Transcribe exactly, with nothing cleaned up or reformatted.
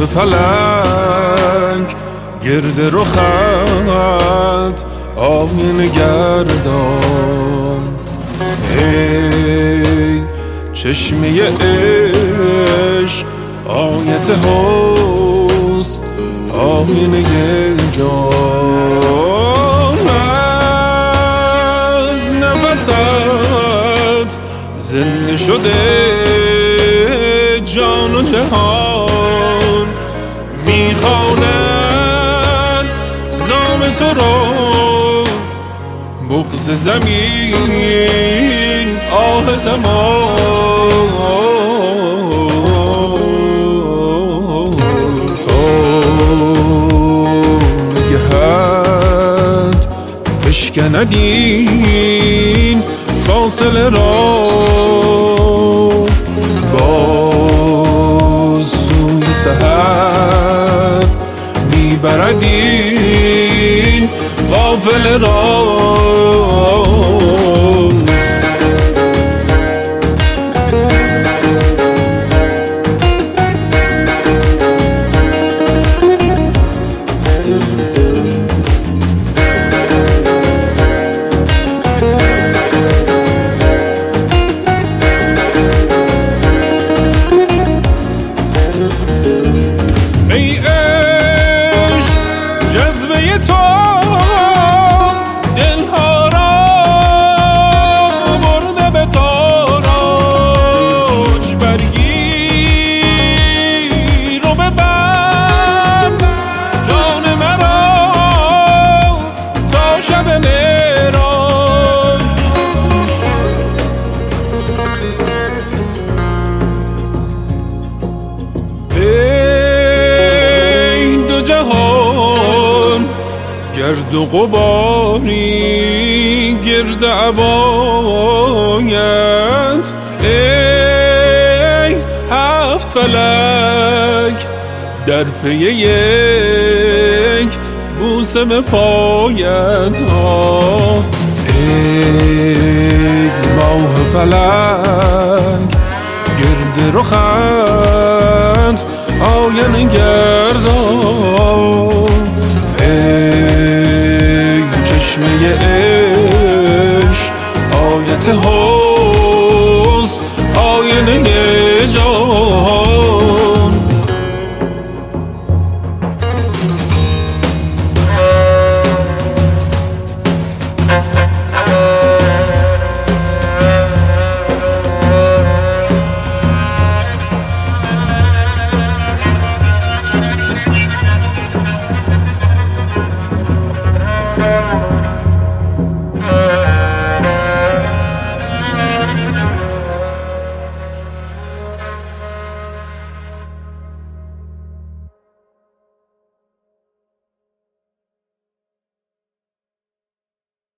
فلک گرد رخت آینه گردان. ای چشمه عشق آیت حسن آینه جان. از نفست زنده شده جان و جهان، میخوانند نام تو را بغض زمین آه زمان. تا نگهت بشکند این فاصله را، باز سوی سحر میبرد این قافله را. ای عشق جذبه تو دلها را برده به تاراج، برگیر و ببر جان مرا تا شب معراج. جهان گرد و غباری گرد عبایت، ای هفت فلک در پی یک بوسه به پایت. ای ماه فلک گرد رخت آینه گردان.